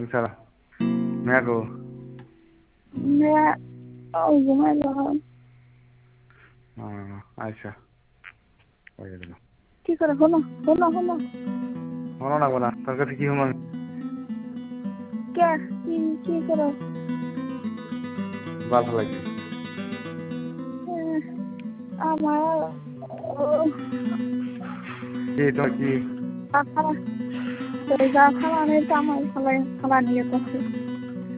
সারা Miyako মেয়া ঘুমাই যখন আচ্ছা ওই দিল কি করে হলো হলো হলো হলো না বলা তোর কাছে কি হুম কে কি কি করো ভালো লাগবে আমার কি তোর কি খালা খালা নেই তো আমার খালা খালা নিয়ে করছে